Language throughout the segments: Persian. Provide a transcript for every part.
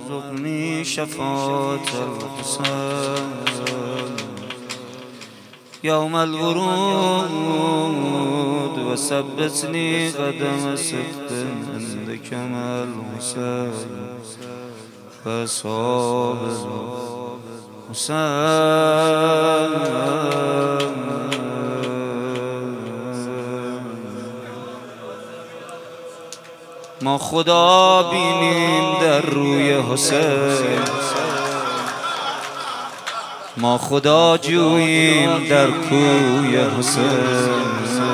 ارزقني شفاعة الحسين يوم الورود وثبتني قدم صدق عندك مع الحسين فأصحاب الحسين. ما خدا بینیم در روی حسین، ما خدا جوییم در کوی حسین.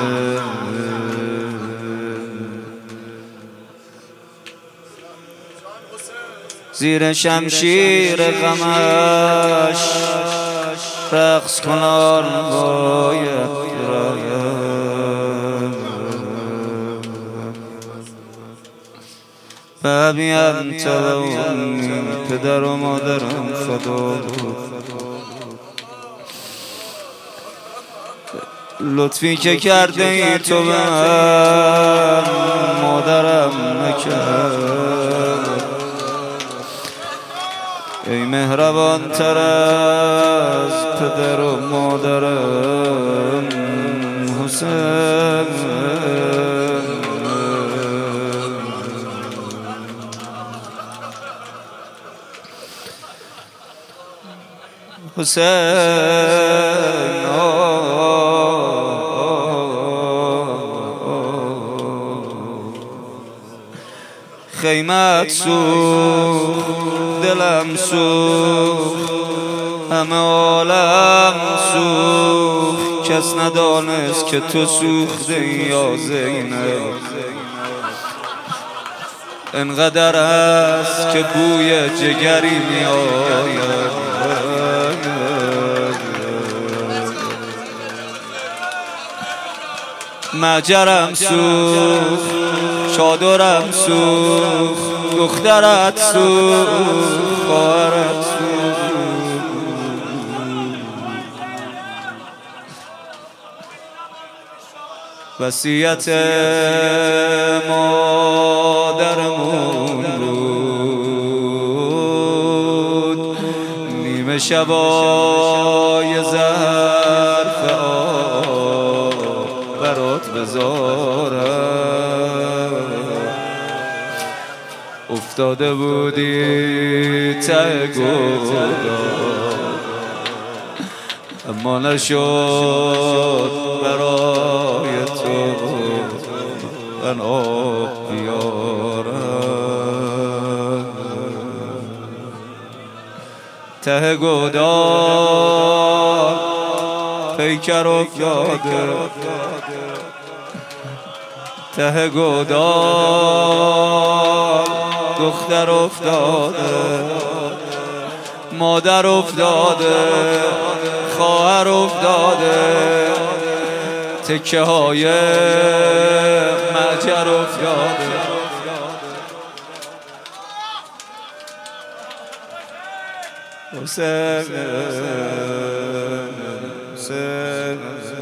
زیر شمشیر غمش رقص کنان باید بابی انت و امی، پدر و مادرم فدا بود. لطفی که کرده ای تو به من مادرم نکرد، ای مهربان تر از پدر و مادرم حسین. حسین خیمت سوخت، دلم سوخت، همه عالم سوخت، کس ندانست که تو سوخته یا زینب. انقدر است که بوی جگری می آید، مجرم سوخت، چادرم سوخت، دخترت سوخت، خواهرت سوخت. وصیت مادرمون بود، نیمه شبای ظرف آب برات بذارم. افتاده بودی ته گودال، اما نشد برای تو من آب بیارم. ته گودال پیکر افتاده، ته گودال دختر افتاده، مادر افتاده، خواهر افتاده، تکه های مجر افتاده. حسین حسین